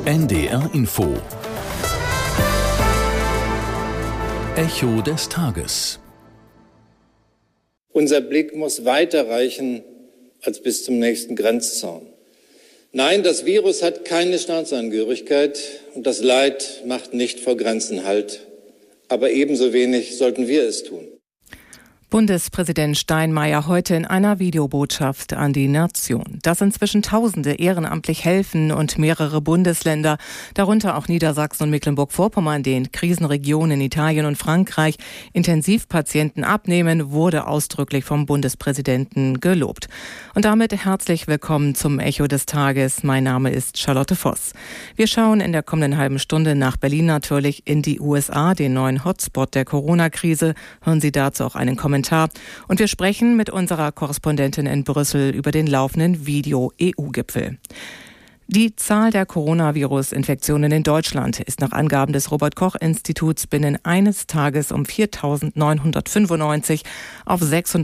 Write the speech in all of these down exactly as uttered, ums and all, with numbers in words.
N D R Info. Echo des Tages. Unser Blick muss weiter reichen als bis zum nächsten Grenzzaun. Nein, das Virus hat keine Staatsangehörigkeit und das Leid macht nicht vor Grenzen Halt. Aber ebenso wenig sollten wir es tun. Bundespräsident Steinmeier heute in einer Videobotschaft an die Nation. Dass inzwischen Tausende ehrenamtlich helfen und mehrere Bundesländer, darunter auch Niedersachsen und Mecklenburg-Vorpommern, den Krisenregionen Italien und Frankreich, Intensivpatienten abnehmen, wurde ausdrücklich vom Bundespräsidenten gelobt. Und damit herzlich willkommen zum Echo des Tages. Mein Name ist Charlotte Voss. Wir schauen in der kommenden halben Stunde nach Berlin natürlich in die U S A, den neuen Hotspot der Corona-Krise. Hören Sie dazu auch einen Kommentar. Und wir sprechen mit unserer Korrespondentin in Brüssel über den laufenden Video-E U-Gipfel. Die Zahl der Coronavirus-Infektionen in Deutschland ist nach Angaben des Robert-Koch-Instituts binnen eines Tages um viertausendneunhundertfünfundneunzig auf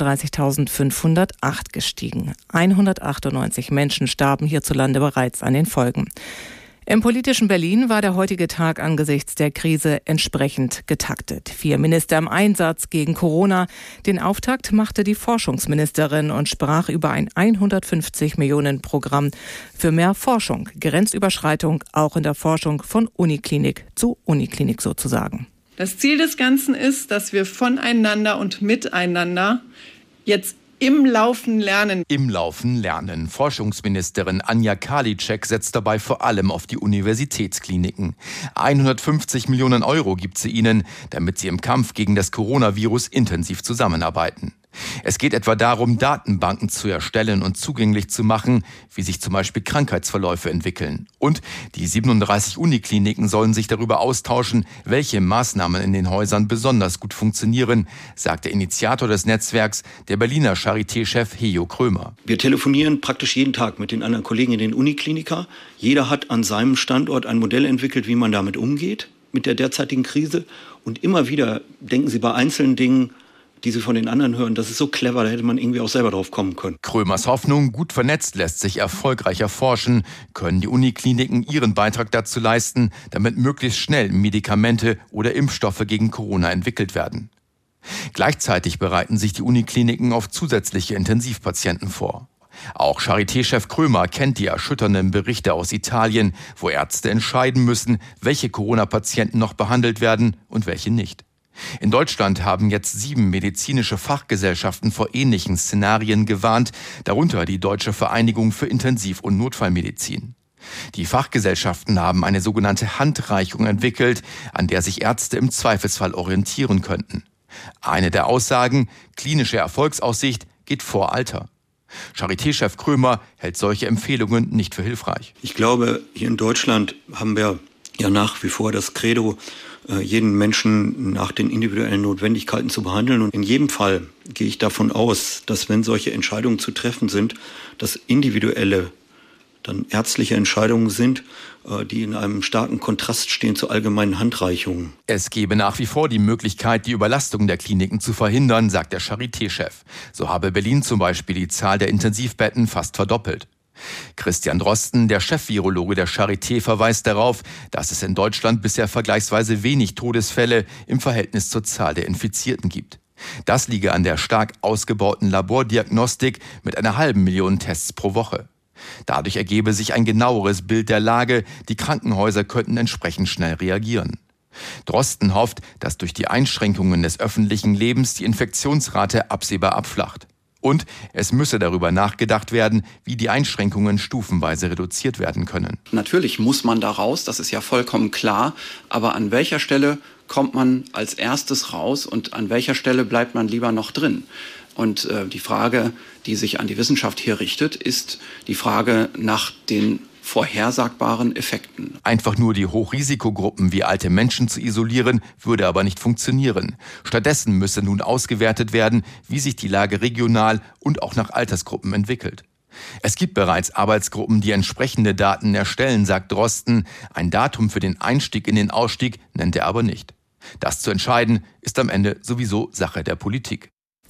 sechsunddreißigtausendfünfhundertacht gestiegen. hundertachtundneunzig Menschen starben hierzulande bereits an den Folgen. Im politischen Berlin war der heutige Tag angesichts der Krise entsprechend getaktet. Vier Minister im Einsatz gegen Corona. Den Auftakt machte die Forschungsministerin und sprach über ein hundertfünfzig Millionen Programm für mehr Forschung, Grenzüberschreitung auch in der Forschung von Uniklinik zu Uniklinik sozusagen. Das Ziel des Ganzen ist, dass wir voneinander und miteinander jetzt Im Laufen lernen. Im Laufen lernen. Forschungsministerin Anja Karliczek setzt dabei vor allem auf die Universitätskliniken. hundertfünfzig Millionen Euro gibt sie ihnen, damit sie im Kampf gegen das Coronavirus intensiv zusammenarbeiten. Es geht etwa darum, Datenbanken zu erstellen und zugänglich zu machen, wie sich zum Beispiel Krankheitsverläufe entwickeln. Und die siebenunddreißig Unikliniken sollen sich darüber austauschen, welche Maßnahmen in den Häusern besonders gut funktionieren, sagt der Initiator des Netzwerks, der Berliner Charité-Chef Hejo Krömer. Wir telefonieren praktisch jeden Tag mit den anderen Kollegen in den Unikliniker. Jeder hat an seinem Standort ein Modell entwickelt, wie man damit umgeht, mit der derzeitigen Krise. Und immer wieder denken sie bei einzelnen Dingen, die sie von den anderen hören, das ist so clever, da hätte man irgendwie auch selber drauf kommen können. Krömers Hoffnung, gut vernetzt lässt sich erfolgreicher forschen, können die Unikliniken ihren Beitrag dazu leisten, damit möglichst schnell Medikamente oder Impfstoffe gegen Corona entwickelt werden. Gleichzeitig bereiten sich die Unikliniken auf zusätzliche Intensivpatienten vor. Auch Charité-Chef Krömer kennt die erschütternden Berichte aus Italien, wo Ärzte entscheiden müssen, welche Corona-Patienten noch behandelt werden und welche nicht. In Deutschland haben jetzt sieben medizinische Fachgesellschaften vor ähnlichen Szenarien gewarnt, darunter die Deutsche Vereinigung für Intensiv- und Notfallmedizin. Die Fachgesellschaften haben eine sogenannte Handreichung entwickelt, an der sich Ärzte im Zweifelsfall orientieren könnten. Eine der Aussagen, klinische Erfolgsaussicht geht vor Alter. Charité-Chef Krömer hält solche Empfehlungen nicht für hilfreich. Ich glaube, hier in Deutschland haben wir ja nach wie vor das Credo, jeden Menschen nach den individuellen Notwendigkeiten zu behandeln. Und in jedem Fall gehe ich davon aus, dass wenn solche Entscheidungen zu treffen sind, dass individuelle, dann ärztliche Entscheidungen sind, die in einem starken Kontrast stehen zu allgemeinen Handreichungen. Es gebe nach wie vor die Möglichkeit, die Überlastung der Kliniken zu verhindern, sagt der Charité-Chef. So habe Berlin zum Beispiel die Zahl der Intensivbetten fast verdoppelt. Christian Drosten, der Chefvirologe der Charité, verweist darauf, dass es in Deutschland bisher vergleichsweise wenig Todesfälle im Verhältnis zur Zahl der Infizierten gibt. Das liege an der stark ausgebauten Labordiagnostik mit einer halben Million Tests pro Woche. Dadurch ergebe sich ein genaueres Bild der Lage, die Krankenhäuser könnten entsprechend schnell reagieren. Drosten hofft, dass durch die Einschränkungen des öffentlichen Lebens die Infektionsrate absehbar abflacht. Und es müsse darüber nachgedacht werden, wie die Einschränkungen stufenweise reduziert werden können. Natürlich muss man da raus, das ist ja vollkommen klar. Aber an welcher Stelle kommt man als erstes raus und an welcher Stelle bleibt man lieber noch drin? Und äh, die Frage, die sich an die Wissenschaft hier richtet, ist die Frage nach den vorhersagbaren Effekten. Einfach nur die Hochrisikogruppen wie alte Menschen zu isolieren, würde aber nicht funktionieren. Stattdessen müsse nun ausgewertet werden, wie sich die Lage regional und auch nach Altersgruppen entwickelt. Es gibt bereits Arbeitsgruppen, die entsprechende Daten erstellen, sagt Drosten. Ein Datum für den Einstieg in den Ausstieg nennt er aber nicht. Das zu entscheiden, ist am Ende sowieso Sache der Politik.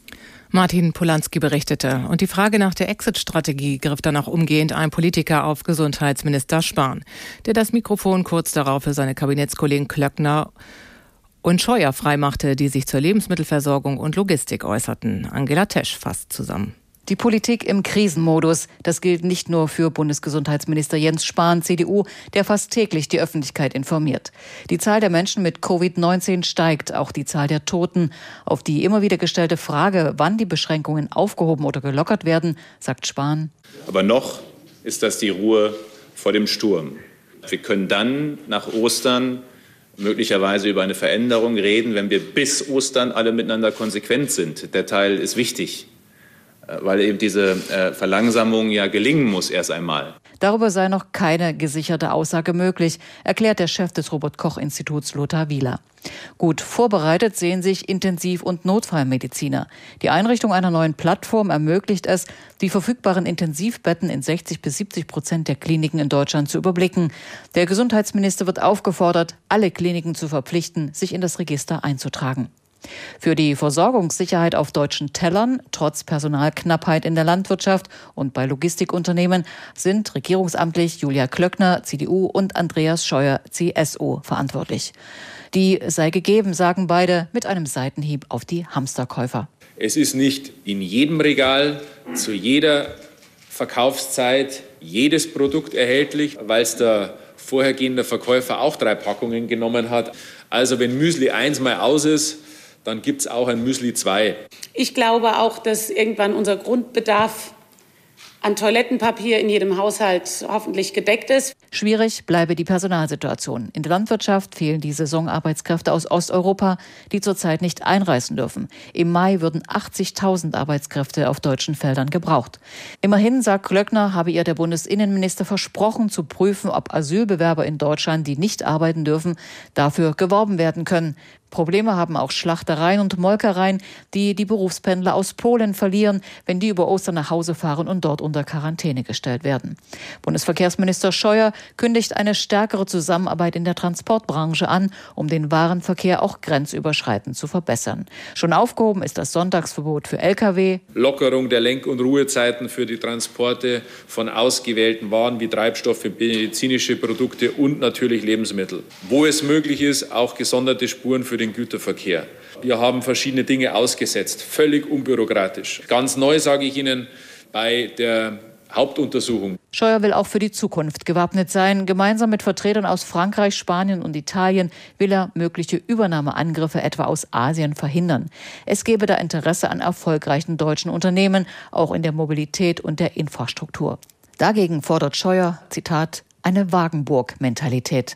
Martin Polanski berichtete. Und die Frage nach der Exit-Strategie griff dann auch umgehend ein Politiker auf, Gesundheitsminister Spahn, der das Mikrofon kurz darauf für seine Kabinettskollegen Klöckner und Scheuer freimachte, die sich zur Lebensmittelversorgung und Logistik äußerten. Angela Tesch fasst zusammen. Die Politik im Krisenmodus, das gilt nicht nur für Bundesgesundheitsminister Jens Spahn, C D U, der fast täglich die Öffentlichkeit informiert. Die Zahl der Menschen mit Covid neunzehn steigt, auch die Zahl der Toten. Auf die immer wieder gestellte Frage, wann die Beschränkungen aufgehoben oder gelockert werden, sagt Spahn: Aber noch ist das die Ruhe vor dem Sturm. Wir können dann nach Ostern möglicherweise über eine Veränderung reden, wenn wir bis Ostern alle miteinander konsequent sind. Der Teil ist wichtig, weil eben diese äh, Verlangsamung ja gelingen muss erst einmal. Darüber sei noch keine gesicherte Aussage möglich, erklärt der Chef des Robert-Koch-Instituts Lothar Wieler. Gut vorbereitet sehen sich Intensiv- und Notfallmediziner. Die Einrichtung einer neuen Plattform ermöglicht es, die verfügbaren Intensivbetten in sechzig bis siebzig Prozent der Kliniken in Deutschland zu überblicken. Der Gesundheitsminister wird aufgefordert, alle Kliniken zu verpflichten, sich in das Register einzutragen. Für die Versorgungssicherheit auf deutschen Tellern, trotz Personalknappheit in der Landwirtschaft und bei Logistikunternehmen, sind regierungsamtlich Julia Klöckner, C D U, und Andreas Scheuer, C S U, verantwortlich. Die sei gegeben, sagen beide, mit einem Seitenhieb auf die Hamsterkäufer. Es ist nicht in jedem Regal zu jeder Verkaufszeit jedes Produkt erhältlich, weil es der vorhergehende Verkäufer auch drei Packungen genommen hat. Also wenn Müsli eins mal aus ist, dann gibt es auch ein Müsli zwei. Ich glaube auch, dass irgendwann unser Grundbedarf an Toilettenpapier in jedem Haushalt hoffentlich gedeckt ist. Schwierig bleibe die Personalsituation. In der Landwirtschaft fehlen die Saisonarbeitskräfte aus Osteuropa, die zurzeit nicht einreisen dürfen. Im Mai würden achtzigtausend Arbeitskräfte auf deutschen Feldern gebraucht. Immerhin, sagt Klöckner, habe ihr der Bundesinnenminister versprochen, zu prüfen, ob Asylbewerber in Deutschland, die nicht arbeiten dürfen, dafür geworben werden können. Probleme haben auch Schlachtereien und Molkereien, die die Berufspendler aus Polen verlieren, wenn die über Ostern nach Hause fahren und dort unter Quarantäne gestellt werden. Bundesverkehrsminister Scheuer kündigt eine stärkere Zusammenarbeit in der Transportbranche an, um den Warenverkehr auch grenzüberschreitend zu verbessern. Schon aufgehoben ist das Sonntagsverbot für L K W. Lockerung der Lenk- und Ruhezeiten für die Transporte von ausgewählten Waren wie Treibstoffe, medizinische Produkte und natürlich Lebensmittel. Wo es möglich ist, auch gesonderte Spuren für den Güterverkehr. Wir haben verschiedene Dinge ausgesetzt, völlig unbürokratisch. Ganz neu sage ich Ihnen bei der Hauptuntersuchung. Scheuer will auch für die Zukunft gewappnet sein. Gemeinsam mit Vertretern aus Frankreich, Spanien und Italien will er mögliche Übernahmeangriffe etwa aus Asien verhindern. Es gebe da Interesse an erfolgreichen deutschen Unternehmen, auch in der Mobilität und der Infrastruktur. Dagegen fordert Scheuer, Zitat, eine Wagenburg-Mentalität.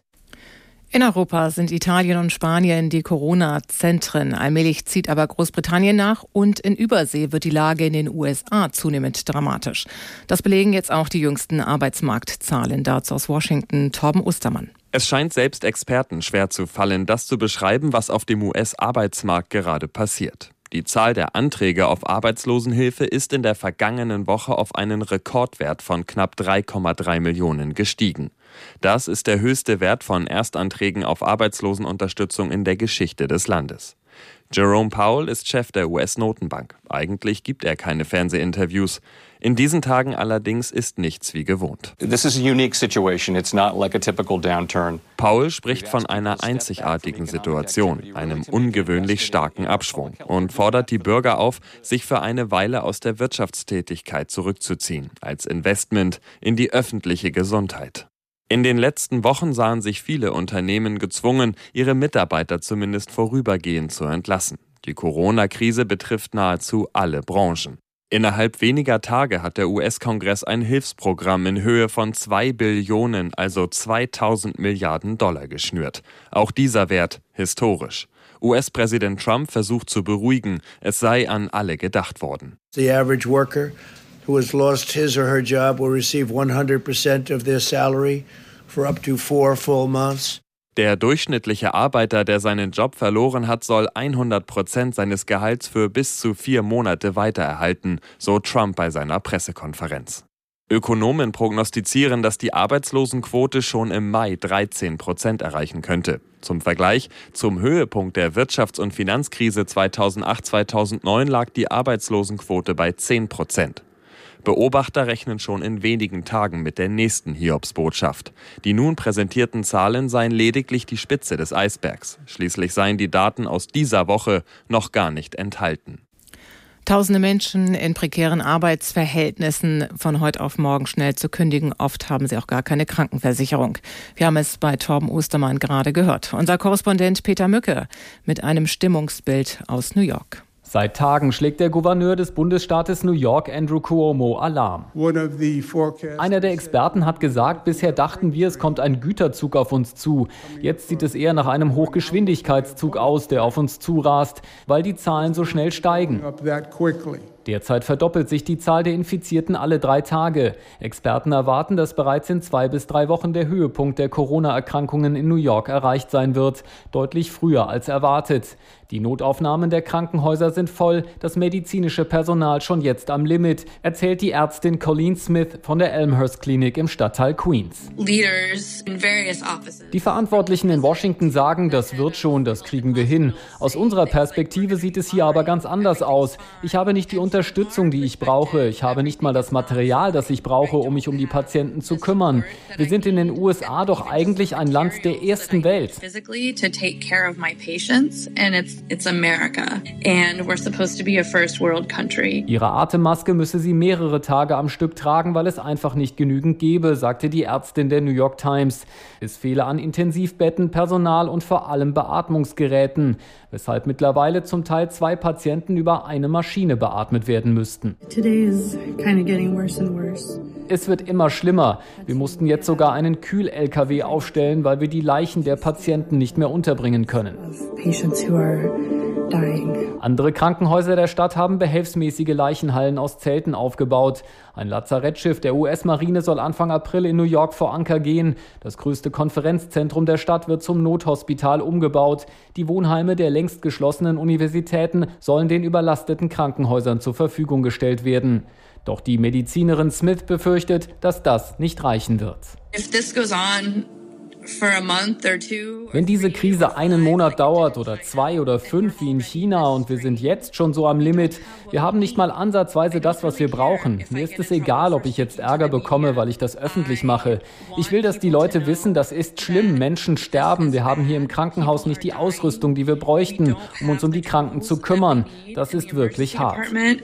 In Europa sind Italien und Spanien die Corona-Zentren. Allmählich zieht aber Großbritannien nach und in Übersee wird die Lage in den U S A zunehmend dramatisch. Das belegen jetzt auch die jüngsten Arbeitsmarktzahlen. Dazu aus Washington Torben Ostermann. Es scheint selbst Experten schwer zu fallen, das zu beschreiben, was auf dem U S-Arbeitsmarkt gerade passiert. Die Zahl der Anträge auf Arbeitslosenhilfe ist in der vergangenen Woche auf einen Rekordwert von knapp drei Komma drei Millionen gestiegen. Das ist der höchste Wert von Erstanträgen auf Arbeitslosenunterstützung in der Geschichte des Landes. Jerome Powell ist Chef der U S-Notenbank. Eigentlich gibt er keine Fernsehinterviews. In diesen Tagen allerdings ist nichts wie gewohnt. This is a unique situation. It's not like a typical downturn. Powell spricht von einer einzigartigen Situation, einem ungewöhnlich starken Abschwung und fordert die Bürger auf, sich für eine Weile aus der Wirtschaftstätigkeit zurückzuziehen, als Investment in die öffentliche Gesundheit. In den letzten Wochen sahen sich viele Unternehmen gezwungen, ihre Mitarbeiter zumindest vorübergehend zu entlassen. Die Corona-Krise betrifft nahezu alle Branchen. Innerhalb weniger Tage hat der U S-Kongress ein Hilfsprogramm in Höhe von zwei Billionen, also zweitausend Milliarden Dollar geschnürt. Auch dieser Wert historisch. U S-Präsident Trump versucht zu beruhigen, es sei an alle gedacht worden. The average worker who has lost his or her job will receive one hundred percent of their salary for up to four full months. Der durchschnittliche Arbeiter, der seinen Job verloren hat, soll hundert Prozent seines Gehalts für bis zu vier Monate weitererhalten, so Trump bei seiner Pressekonferenz. Ökonomen prognostizieren, dass die Arbeitslosenquote schon im Mai dreizehn Prozent erreichen könnte. Zum Vergleich, zum Höhepunkt der Wirtschafts- und Finanzkrise zweitausendacht zweitausendneun lag die Arbeitslosenquote bei zehn Prozent. Beobachter rechnen schon in wenigen Tagen mit der nächsten Hiobsbotschaft. Die nun präsentierten Zahlen seien lediglich die Spitze des Eisbergs. Schließlich seien die Daten aus dieser Woche noch gar nicht enthalten. Tausende Menschen in prekären Arbeitsverhältnissen von heute auf morgen schnell zu kündigen. Oft haben sie auch gar keine Krankenversicherung. Wir haben es bei Torben Ostermann gerade gehört. Unser Korrespondent Peter Mücke mit einem Stimmungsbild aus New York. Seit Tagen schlägt der Gouverneur des Bundesstaates New York, Andrew Cuomo, Alarm. Einer der Experten hat gesagt, bisher dachten wir, es kommt ein Güterzug auf uns zu. Jetzt sieht es eher nach einem Hochgeschwindigkeitszug aus, der auf uns zurast, weil die Zahlen so schnell steigen. Derzeit verdoppelt sich die Zahl der Infizierten alle drei Tage. Experten erwarten, dass bereits in zwei bis drei Wochen der Höhepunkt der Corona-Erkrankungen in New York erreicht sein wird, deutlich früher als erwartet. Die Notaufnahmen der Krankenhäuser sind voll, das medizinische Personal schon jetzt am Limit, erzählt die Ärztin Colleen Smith von der Elmhurst Klinik im Stadtteil Queens. Die Verantwortlichen in Washington sagen, das wird schon, das kriegen wir hin. Aus unserer Perspektive sieht es hier aber ganz anders aus. Ich habe nicht die Unterstützung, die ich brauche. Ich habe nicht mal das Material, das ich brauche, um mich um die Patienten zu kümmern. Wir sind in den U S A doch eigentlich ein Land der ersten Welt. It's America and we're supposed to be a first world country. Ihre Atemmaske müsse sie mehrere Tage am Stück tragen, weil es einfach nicht genügend gebe, sagte die Ärztin der New York Times. Es fehle an Intensivbetten, Personal und vor allem Beatmungsgeräten, weshalb mittlerweile zum Teil zwei Patienten über eine Maschine beatmet werden müssten. Today is kind of getting worse and worse. Es wird immer schlimmer. Wir mussten jetzt sogar einen Kühl-L K W aufstellen, weil wir die Leichen der Patienten nicht mehr unterbringen können. Andere Krankenhäuser der Stadt haben behelfsmäßige Leichenhallen aus Zelten aufgebaut. Ein Lazarettschiff der U S-Marine soll Anfang April in New York vor Anker gehen. Das größte Konferenzzentrum der Stadt wird zum Nothospital umgebaut. Die Wohnheime der längst geschlossenen Universitäten sollen den überlasteten Krankenhäusern zur Verfügung gestellt werden. Doch die Medizinerin Smith befürchtet, dass das nicht reichen wird. If this goes on for a month or two, Wenn diese Krise einen Monat dauert oder zwei oder fünf wie in China und wir sind jetzt schon so am Limit, wir haben nicht mal ansatzweise das, was wir brauchen. Mir ist es egal, ob ich jetzt Ärger bekomme, weil ich das öffentlich mache. Ich will, dass die Leute wissen, das ist schlimm, Menschen sterben. Wir haben hier im Krankenhaus nicht die Ausrüstung, die wir bräuchten, um uns um die Kranken zu kümmern. Das ist wirklich hart.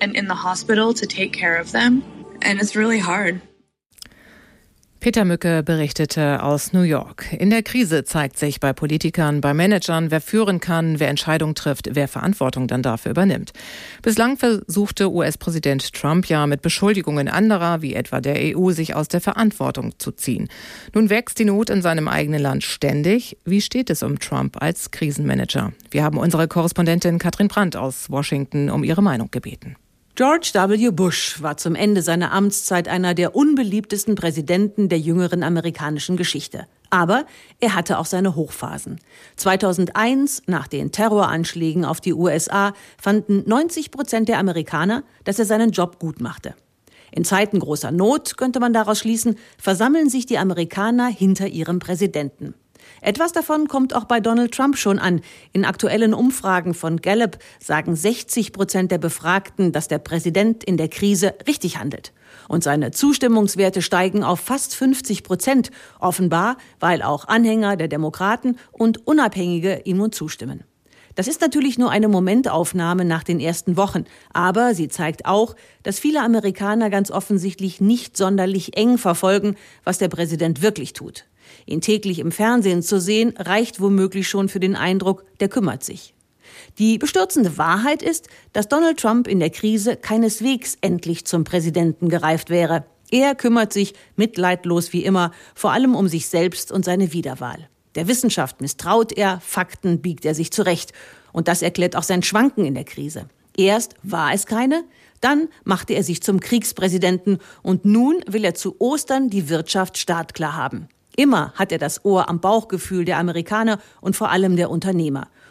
Peter Mücke berichtete aus New York. In der Krise zeigt sich bei Politikern, bei Managern, wer führen kann, wer Entscheidungen trifft, wer Verantwortung dann dafür übernimmt. Bislang versuchte U S-Präsident Trump ja mit Beschuldigungen anderer, wie etwa der E U, sich aus der Verantwortung zu ziehen. Nun wächst die Not in seinem eigenen Land ständig. Wie steht es um Trump als Krisenmanager? Wir haben unsere Korrespondentin Katrin Brandt aus Washington um ihre Meinung gebeten. George W. Bush war zum Ende seiner Amtszeit einer der unbeliebtesten Präsidenten der jüngeren amerikanischen Geschichte. Aber er hatte auch seine Hochphasen. zweitausendeins, nach den Terroranschlägen auf die U S A, fanden neunzig Prozent der Amerikaner, dass er seinen Job gut machte. In Zeiten großer Not, könnte man daraus schließen, versammeln sich die Amerikaner hinter ihrem Präsidenten. Etwas davon kommt auch bei Donald Trump schon an. In aktuellen Umfragen von Gallup sagen sechzig Prozent der Befragten, dass der Präsident in der Krise richtig handelt. Und seine Zustimmungswerte steigen auf fast fünfzig Prozent, offenbar, weil auch Anhänger der Demokraten und Unabhängige ihm nun zustimmen. Das ist natürlich nur eine Momentaufnahme nach den ersten Wochen, aber sie zeigt auch, dass viele Amerikaner ganz offensichtlich nicht sonderlich eng verfolgen, was der Präsident wirklich tut. Ihn täglich im Fernsehen zu sehen, reicht womöglich schon für den Eindruck, der kümmert sich. Die bestürzende Wahrheit ist, dass Donald Trump in der Krise keineswegs endlich zum Präsidenten gereift wäre. Er kümmert sich, mitleidlos wie immer, vor allem um sich selbst und seine Wiederwahl. Der Wissenschaft misstraut er, Fakten biegt er sich zurecht. Und das erklärt auch sein Schwanken in der Krise. Erst war es keine, dann machte er sich zum Kriegspräsidenten und nun will er zu Ostern die Wirtschaft startklar haben. Immer hat er das Ohr am Bauchgefühl der Amerikaner und vor allem der Unternehmer.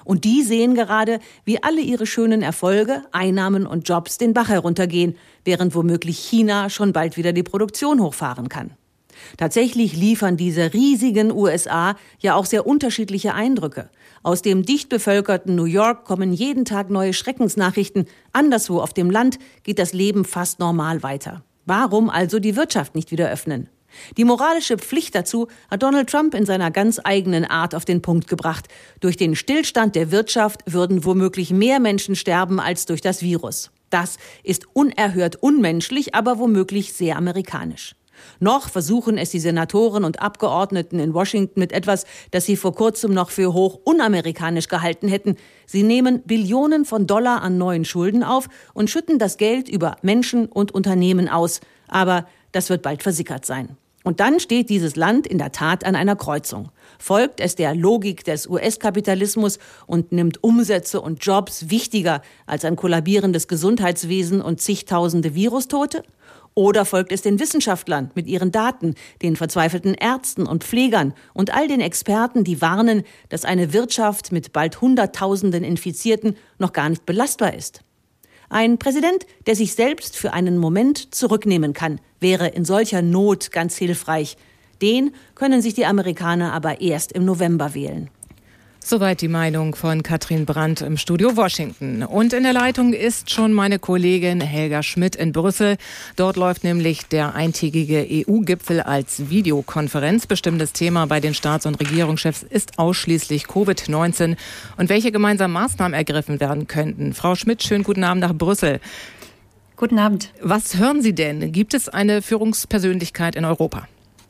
Und die sehen gerade, wie alle ihre schönen Erfolge, Einnahmen und Jobs den Bach heruntergehen, während womöglich China schon bald wieder die Produktion hochfahren kann. Tatsächlich liefern diese riesigen U S A ja auch sehr unterschiedliche Eindrücke. Aus dem dicht bevölkerten New York kommen jeden Tag neue Schreckensnachrichten. Anderswo auf dem Land geht das Leben fast normal weiter. Warum also die Wirtschaft nicht wieder öffnen? Die moralische Pflicht dazu hat Donald Trump in seiner ganz eigenen Art auf den Punkt gebracht. Durch den Stillstand der Wirtschaft würden womöglich mehr Menschen sterben als durch das Virus. Das ist unerhört unmenschlich, aber womöglich sehr amerikanisch. Noch versuchen es die Senatoren und Abgeordneten in Washington mit etwas, das sie vor kurzem noch für hoch unamerikanisch gehalten hätten. Sie nehmen Billionen von Dollar an neuen Schulden auf und schütten das Geld über Menschen und Unternehmen aus. Aber das wird bald versickert sein. Und dann steht dieses Land in der Tat an einer Kreuzung. Folgt es der Logik des U S-Kapitalismus und nimmt Umsätze und Jobs wichtiger als ein kollabierendes Gesundheitswesen und zigtausende Virustote? Oder folgt es den Wissenschaftlern mit ihren Daten, den verzweifelten Ärzten und Pflegern und all den Experten, die warnen, dass eine Wirtschaft mit bald Hunderttausenden Infizierten noch gar nicht belastbar ist? Ein Präsident, der sich selbst für einen Moment zurücknehmen kann, wäre in solcher Not ganz hilfreich. Den können sich die Amerikaner aber erst im November wählen. Soweit die Meinung von Katrin Brandt im Studio Washington. Und in der Leitung ist schon meine Kollegin Helga Schmidt in Brüssel. Dort läuft nämlich der eintägige E U-Gipfel als Videokonferenz. Bestimmendes Thema bei den Staats- und Regierungschefs ist ausschließlich Covid neunzehn und welche gemeinsamen Maßnahmen ergriffen werden könnten. Frau Schmidt, schönen guten Abend nach Brüssel. Guten Abend. Was hören Sie denn? Gibt es eine Führungspersönlichkeit in Europa?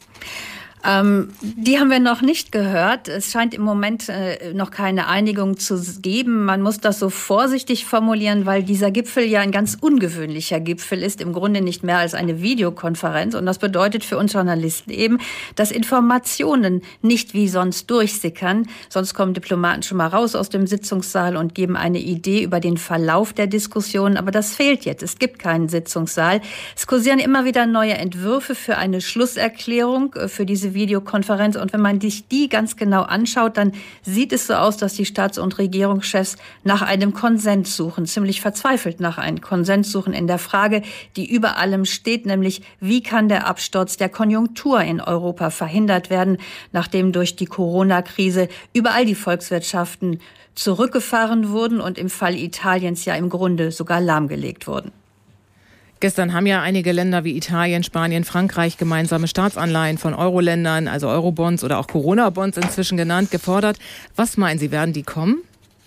Ähm, die haben wir noch nicht gehört. Es scheint im Moment äh, noch keine Einigung zu geben. Man muss das so vorsichtig formulieren, weil dieser Gipfel ja ein ganz ungewöhnlicher Gipfel ist, im Grunde nicht mehr als eine Videokonferenz. Und das bedeutet für uns Journalisten eben, dass Informationen nicht wie sonst durchsickern. Sonst kommen Diplomaten schon mal raus aus dem Sitzungssaal und geben eine Idee über den Verlauf der Diskussion. Aber das fehlt jetzt. Es gibt keinen Sitzungssaal. Es kursieren immer wieder neue Entwürfe für eine Schlusserklärung für diese Videokonferenz. Und wenn man sich die ganz genau anschaut, dann sieht es so aus, dass die Staats- und Regierungschefs nach einem Konsens suchen, ziemlich verzweifelt nach einem Konsens suchen in der Frage, die über allem steht, nämlich wie kann der Absturz der Konjunktur in Europa verhindert werden, nachdem durch die Corona-Krise überall die Volkswirtschaften zurückgefahren wurden und im Fall Italiens ja im Grunde sogar lahmgelegt wurden. Gestern haben ja einige Länder wie Italien, Spanien, Frankreich gemeinsame Staatsanleihen von Euro-Ländern, also Eurobonds oder auch Corona-Bonds inzwischen genannt, gefordert. Was meinen Sie, werden die kommen?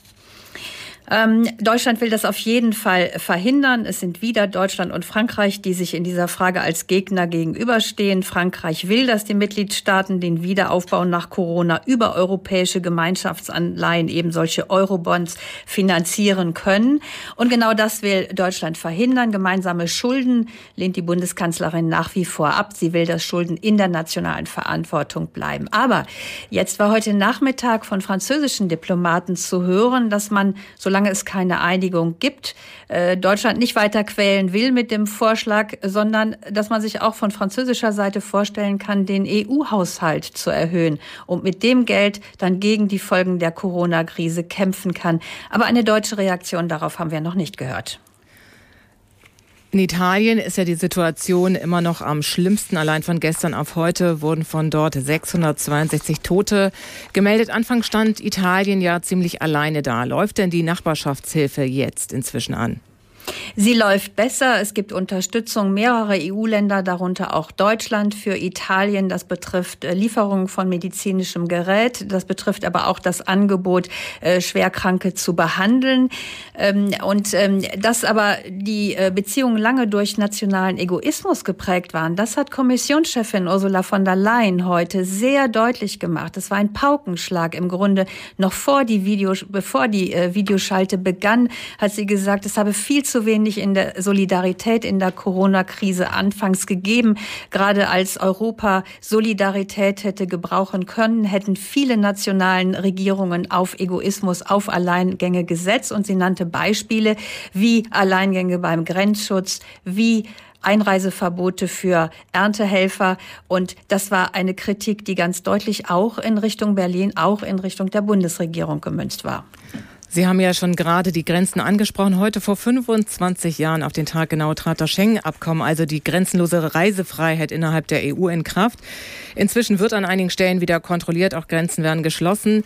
Ähm, Deutschland will das auf jeden Fall verhindern. Es sind wieder Deutschland und Frankreich, die sich in dieser Frage als Gegner gegenüberstehen. Frankreich will, dass die Mitgliedstaaten den Wiederaufbau nach Corona über europäische Gemeinschaftsanleihen, eben solche Eurobonds, finanzieren können. Und genau das will Deutschland verhindern. Gemeinsame Schulden lehnt die Bundeskanzlerin nach wie vor ab. Sie will, dass Schulden in der nationalen Verantwortung bleiben. Aber jetzt war heute Nachmittag von französischen Diplomaten zu hören, dass man, solange es keine Einigung gibt, Deutschland nicht weiter quälen will mit dem Vorschlag, sondern dass man sich auch von französischer Seite vorstellen kann, den E U-Haushalt zu erhöhen und mit dem Geld dann gegen die Folgen der Corona-Krise kämpfen kann. Aber eine deutsche Reaktion darauf haben wir noch nicht gehört. In Italien ist ja die Situation immer noch am schlimmsten. Allein von gestern auf heute wurden von dort sechshundertzweiundsechzig Tote gemeldet. Anfangs stand Italien ja ziemlich alleine da. Läuft denn die Nachbarschaftshilfe jetzt inzwischen an? Sie läuft besser. Es gibt Unterstützung mehrerer E U-Länder, darunter auch Deutschland für Italien. Das betrifft Lieferungen von medizinischem Gerät. Das betrifft aber auch das Angebot, Schwerkranke zu behandeln. Und dass aber die Beziehungen lange durch nationalen Egoismus geprägt waren, das hat Kommissionschefin Ursula von der Leyen heute sehr deutlich gemacht. Das war ein Paukenschlag im Grunde. Noch vor die Video, bevor die Videoschalte begann, hat sie gesagt, es habe viel zu wenig in der Solidarität in der Corona-Krise anfangs gegeben. Gerade als Europa Solidarität hätte gebrauchen können, hätten viele nationalen Regierungen auf Egoismus, auf Alleingänge gesetzt. Und sie nannte Beispiele wie Alleingänge beim Grenzschutz, wie Einreiseverbote für Erntehelfer. Und das war eine Kritik, die ganz deutlich auch in Richtung Berlin, auch in Richtung der Bundesregierung gemünzt war. Sie haben ja schon gerade die Grenzen angesprochen. Heute vor fünfundzwanzig Jahren, auf den Tag genau, trat das Schengen-Abkommen, also die grenzenlose Reisefreiheit innerhalb der E U, in Kraft. Inzwischen wird an einigen Stellen wieder kontrolliert, auch Grenzen werden geschlossen.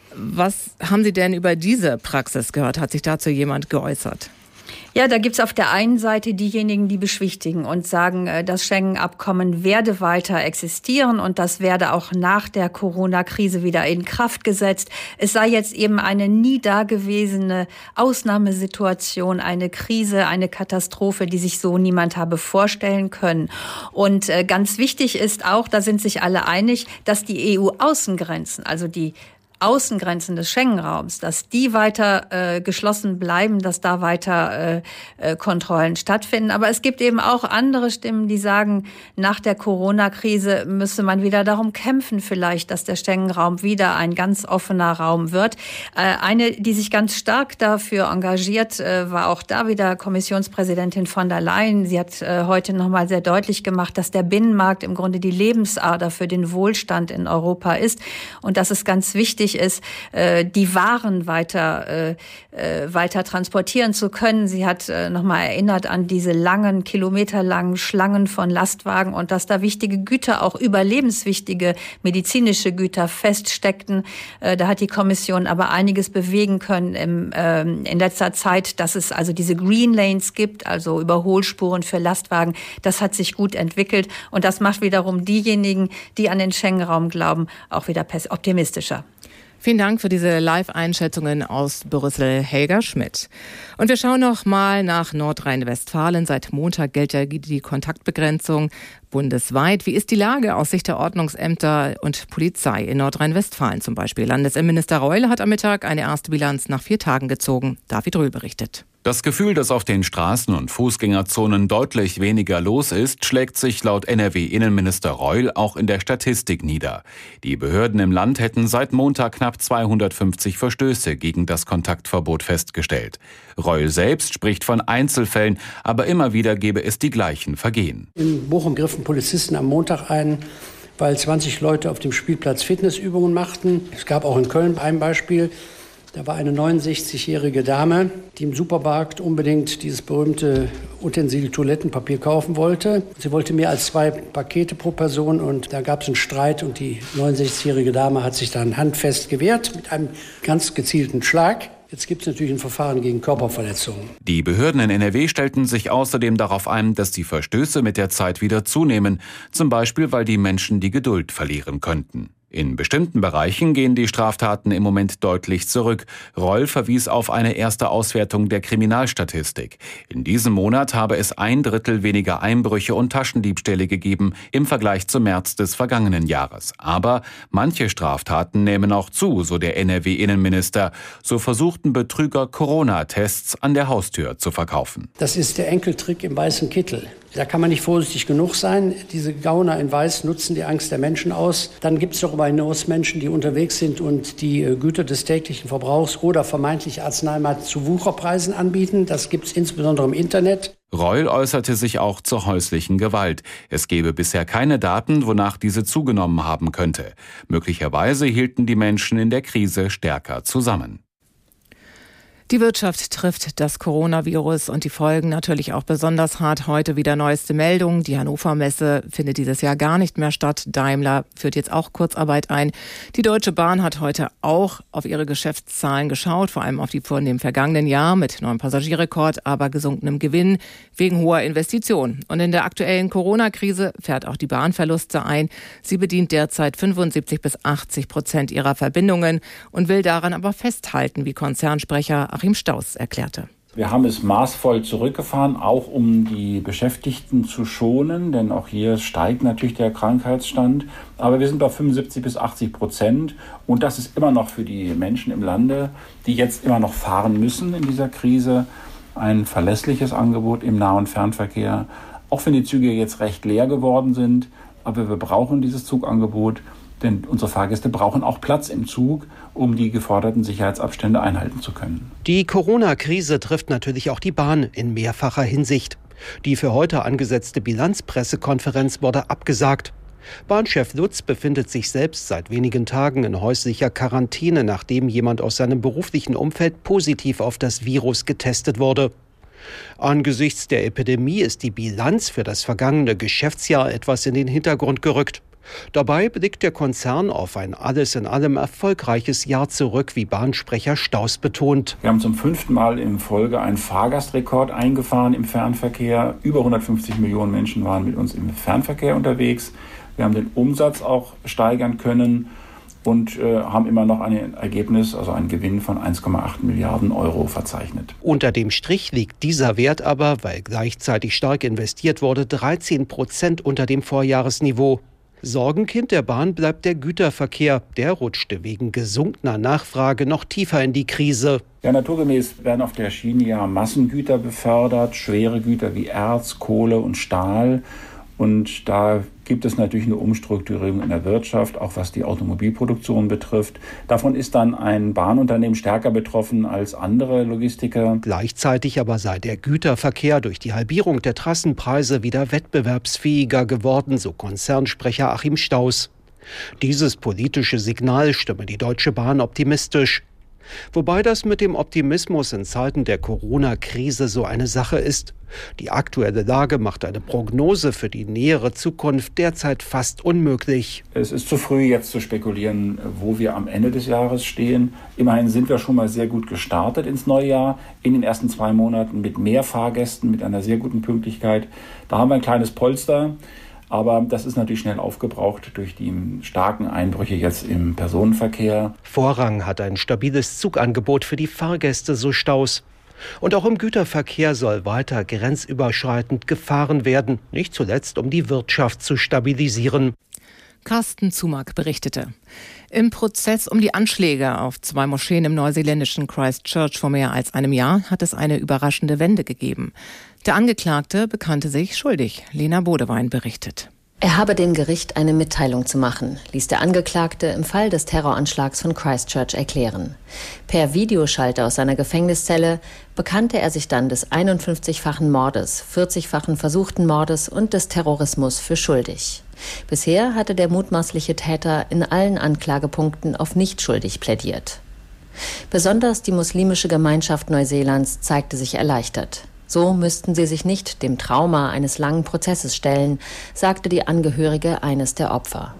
Was haben Sie denn über diese Praxis gehört? Hat sich dazu jemand geäußert? Ja, da gibt's auf der einen Seite diejenigen, die beschwichtigen und sagen, das Schengen-Abkommen werde weiter existieren und das werde auch nach der Corona-Krise wieder in Kraft gesetzt. Es sei jetzt eben eine nie dagewesene Ausnahmesituation, eine Krise, eine Katastrophe, die sich so niemand habe vorstellen können. Und ganz wichtig ist auch, da sind sich alle einig, dass die E U-Außengrenzen, also die Außengrenzen des Schengen-Raums, dass die weiter äh, geschlossen bleiben, dass da weiter äh, äh, Kontrollen stattfinden. Aber es gibt eben auch andere Stimmen, die sagen, nach der Corona-Krise müsse man wieder darum kämpfen vielleicht, dass der Schengen-Raum wieder ein ganz offener Raum wird. Äh, eine, die sich ganz stark dafür engagiert, äh, war auch da wieder Kommissionspräsidentin von der Leyen. Sie hat äh, heute nochmal sehr deutlich gemacht, dass der Binnenmarkt im Grunde die Lebensader für den Wohlstand in Europa ist und dass es ganz wichtig ist, die Waren weiter, weiter transportieren zu können. Sie hat nochmal erinnert an diese langen, kilometerlangen Schlangen von Lastwagen und dass da wichtige Güter, auch überlebenswichtige medizinische Güter feststeckten. Da hat die Kommission aber einiges bewegen können im, in letzter Zeit, dass es also diese Green Lanes gibt, also Überholspuren für Lastwagen. Das hat sich gut entwickelt und das macht wiederum diejenigen, die an den Schengen-Raum glauben, auch wieder optimistischer. Vielen Dank für diese Live-Einschätzungen aus Brüssel, Helga Schmidt. Und wir schauen noch mal nach Nordrhein-Westfalen. Seit Montag gilt ja die Kontaktbegrenzung bundesweit. Wie ist die Lage aus Sicht der Ordnungsämter und Polizei in Nordrhein-Westfalen zum Beispiel? Landesinnenminister Reul hat am Mittag eine erste Bilanz nach vier Tagen gezogen. David Röhl berichtet. Das Gefühl, dass auf den Straßen- und Fußgängerzonen deutlich weniger los ist, schlägt sich laut N R W-Innenminister Reul auch in der Statistik nieder. Die Behörden im Land hätten seit Montag knapp zweihundertfünfzig Verstöße gegen das Kontaktverbot festgestellt. Reul selbst spricht von Einzelfällen, aber immer wieder gebe es die gleichen Vergehen. In Bochum griffen Polizisten am Montag ein, weil zwanzig Leute auf dem Spielplatz Fitnessübungen machten. Es gab auch in Köln ein Beispiel. Da war eine neunundsechzigjährige Dame, die im Supermarkt unbedingt dieses berühmte Utensil Toilettenpapier kaufen wollte. Sie wollte mehr als zwei Pakete pro Person und da gab es einen Streit und die neunundsechzigjährige Dame hat sich dann handfest gewehrt mit einem ganz gezielten Schlag. Jetzt gibt es natürlich ein Verfahren gegen Körperverletzungen. Die Behörden in N R W stellten sich außerdem darauf ein, dass die Verstöße mit der Zeit wieder zunehmen, zum Beispiel weil die Menschen die Geduld verlieren könnten. In bestimmten Bereichen gehen die Straftaten im Moment deutlich zurück. Reul verwies auf eine erste Auswertung der Kriminalstatistik. In diesem Monat habe es ein Drittel weniger Einbrüche und Taschendiebstähle gegeben im Vergleich zum März des vergangenen Jahres. Aber manche Straftaten nehmen auch zu, so der N R W-Innenminister. So versuchten Betrüger Corona-Tests an der Haustür zu verkaufen. Das ist der Enkeltrick im weißen Kittel. Da kann man nicht vorsichtig genug sein. Diese Gauner in Weiß nutzen die Angst der Menschen aus. Dann gibt es darüber hinaus Menschen, die unterwegs sind und die Güter des täglichen Verbrauchs oder vermeintliche Arzneimittel zu Wucherpreisen anbieten. Das gibt es insbesondere im Internet. Reul äußerte sich auch zur häuslichen Gewalt. Es gebe bisher keine Daten, wonach diese zugenommen haben könnte. Möglicherweise hielten die Menschen in der Krise stärker zusammen. Die Wirtschaft trifft das Coronavirus und die Folgen natürlich auch besonders hart. Heute wieder neueste Meldungen. Die Hannover Messe findet dieses Jahr gar nicht mehr statt. Daimler führt jetzt auch Kurzarbeit ein. Die Deutsche Bahn hat heute auch auf ihre Geschäftszahlen geschaut, vor allem auf die von dem vergangenen Jahr mit neuem Passagierrekord, aber gesunkenem Gewinn wegen hoher Investitionen. Und in der aktuellen Corona-Krise fährt auch die Bahn Verluste ein. Sie bedient derzeit fünfundsiebzig bis achtzig Prozent ihrer Verbindungen und will daran aber festhalten, wie Konzernsprecher Achim Staus erklärte. Wir haben es maßvoll zurückgefahren, auch um die Beschäftigten zu schonen, denn auch hier steigt natürlich der Krankheitsstand. Aber wir sind bei fünfundsiebzig bis achtzig Prozent und das ist immer noch für die Menschen im Lande, die jetzt immer noch fahren müssen in dieser Krise, ein verlässliches Angebot im Nah- und Fernverkehr. Auch wenn die Züge jetzt recht leer geworden sind, aber wir brauchen dieses Zugangebot. Denn unsere Fahrgäste brauchen auch Platz im Zug, um die geforderten Sicherheitsabstände einhalten zu können. Die Corona-Krise trifft natürlich auch die Bahn in mehrfacher Hinsicht. Die für heute angesetzte Bilanzpressekonferenz wurde abgesagt. Bahnchef Lutz befindet sich selbst seit wenigen Tagen in häuslicher Quarantäne, nachdem jemand aus seinem beruflichen Umfeld positiv auf das Virus getestet wurde. Angesichts der Epidemie ist die Bilanz für das vergangene Geschäftsjahr etwas in den Hintergrund gerückt. Dabei blickt der Konzern auf ein alles in allem erfolgreiches Jahr zurück, wie Bahnsprecher Staus betont. Wir haben zum fünften Mal in Folge einen Fahrgastrekord eingefahren im Fernverkehr. Über hundertfünfzig Millionen Menschen waren mit uns im Fernverkehr unterwegs. Wir haben den Umsatz auch steigern können und äh, haben immer noch ein Ergebnis, also einen Gewinn von eins Komma acht Milliarden Euro verzeichnet. Unter dem Strich liegt dieser Wert aber, weil gleichzeitig stark investiert wurde, dreizehn Prozent unter dem Vorjahresniveau. Sorgenkind der Bahn bleibt der Güterverkehr. Der rutschte wegen gesunkener Nachfrage noch tiefer in die Krise. Ja, naturgemäß werden auf der Schiene ja Massengüter befördert, schwere Güter wie Erz, Kohle und Stahl. Und da gibt es natürlich eine Umstrukturierung in der Wirtschaft, auch was die Automobilproduktion betrifft. Davon ist dann ein Bahnunternehmen stärker betroffen als andere Logistiker. Gleichzeitig aber sei der Güterverkehr durch die Halbierung der Trassenpreise wieder wettbewerbsfähiger geworden, so Konzernsprecher Achim Staus. Dieses politische Signal stimme die Deutsche Bahn optimistisch. Wobei das mit dem Optimismus in Zeiten der Corona-Krise so eine Sache ist. Die aktuelle Lage macht eine Prognose für die nähere Zukunft derzeit fast unmöglich. Es ist zu früh, jetzt zu spekulieren, wo wir am Ende des Jahres stehen. Immerhin sind wir schon mal sehr gut gestartet ins neue Jahr. In den ersten zwei Monaten mit mehr Fahrgästen, mit einer sehr guten Pünktlichkeit. Da haben wir ein kleines Polster. Aber das ist natürlich schnell aufgebraucht durch die starken Einbrüche jetzt im Personenverkehr. Vorrang hat ein stabiles Zugangebot für die Fahrgäste, so Staus. Und auch im Güterverkehr soll weiter grenzüberschreitend gefahren werden, nicht zuletzt um die Wirtschaft zu stabilisieren. Carsten Zumack berichtete. Im Prozess um die Anschläge auf zwei Moscheen im neuseeländischen Christchurch vor mehr als einem Jahr hat es eine überraschende Wende gegeben. Der Angeklagte bekannte sich schuldig. Lena Bodewein berichtet. Er habe dem Gericht eine Mitteilung zu machen, ließ der Angeklagte im Fall des Terroranschlags von Christchurch erklären. Per Videoschalter aus seiner Gefängniszelle bekannte er sich dann des einundfünfzigfachen Mordes, vierzigfachen versuchten Mordes und des Terrorismus für schuldig. Bisher hatte der mutmaßliche Täter in allen Anklagepunkten auf nicht schuldig plädiert. Besonders die muslimische Gemeinschaft Neuseelands zeigte sich erleichtert. So müssten sie sich nicht dem Trauma eines langen Prozesses stellen, sagte die Angehörige eines der Opfer.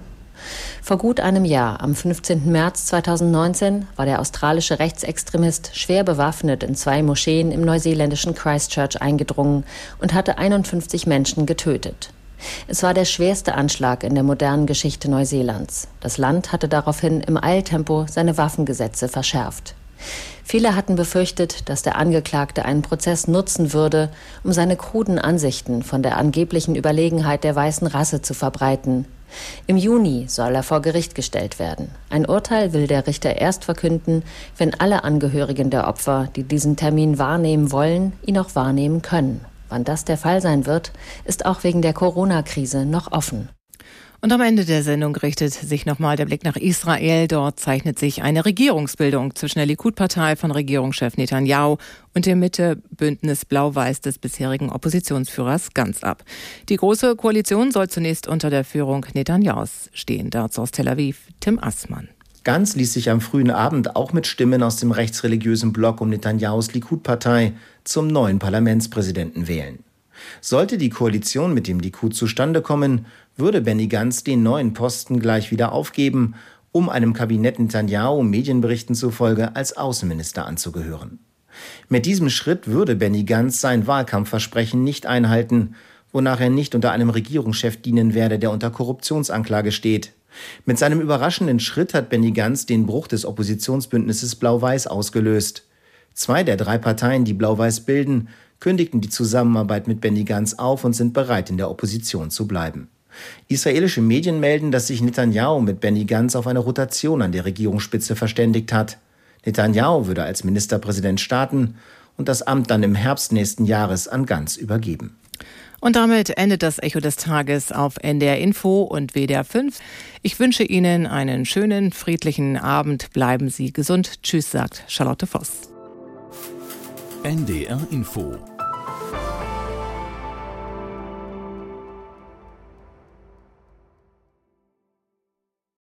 Vor gut einem Jahr, am fünfzehnten März zweitausendneunzehn, war der australische Rechtsextremist schwer bewaffnet in zwei Moscheen im neuseeländischen Christchurch eingedrungen und hatte einundfünfzig Menschen getötet. Es war der schwerste Anschlag in der modernen Geschichte Neuseelands. Das Land hatte daraufhin im Eiltempo seine Waffengesetze verschärft. Viele hatten befürchtet, dass der Angeklagte einen Prozess nutzen würde, um seine kruden Ansichten von der angeblichen Überlegenheit der weißen Rasse zu verbreiten. Im Juni soll er vor Gericht gestellt werden. Ein Urteil will der Richter erst verkünden, wenn alle Angehörigen der Opfer, die diesen Termin wahrnehmen wollen, ihn auch wahrnehmen können. Wann das der Fall sein wird, ist auch wegen der Corona-Krise noch offen. Und am Ende der Sendung richtet sich nochmal der Blick nach Israel. Dort zeichnet sich eine Regierungsbildung zwischen der Likud-Partei von Regierungschef Netanyahu und dem Mitte-Bündnis Blau-Weiß des bisherigen Oppositionsführers Gantz ab. Die Große Koalition soll zunächst unter der Führung Netanyahus stehen. Dazu aus Tel Aviv, Tim Assmann. Gantz ließ sich am frühen Abend auch mit Stimmen aus dem rechtsreligiösen Block um Netanyahus Likud-Partei zum neuen Parlamentspräsidenten wählen. Sollte die Koalition mit dem Likud zustande kommen, würde Benny Gantz den neuen Posten gleich wieder aufgeben, um einem Kabinett Netanyahu Medienberichten zufolge als Außenminister anzugehören. Mit diesem Schritt würde Benny Gantz sein Wahlkampfversprechen nicht einhalten, wonach er nicht unter einem Regierungschef dienen werde, der unter Korruptionsanklage steht. Mit seinem überraschenden Schritt hat Benny Gantz den Bruch des Oppositionsbündnisses Blau-Weiß ausgelöst. Zwei der drei Parteien, die Blau-Weiß bilden, kündigten die Zusammenarbeit mit Benny Gantz auf und sind bereit, in der Opposition zu bleiben. Israelische Medien melden, dass sich Netanyahu mit Benny Gantz auf eine Rotation an der Regierungsspitze verständigt hat. Netanyahu würde als Ministerpräsident starten und das Amt dann im Herbst nächsten Jahres an Gantz übergeben. Und damit endet das Echo des Tages auf N D R Info und W D R fünf. Ich wünsche Ihnen einen schönen, friedlichen Abend. Bleiben Sie gesund. Tschüss, sagt Charlotte Voss. N D R Info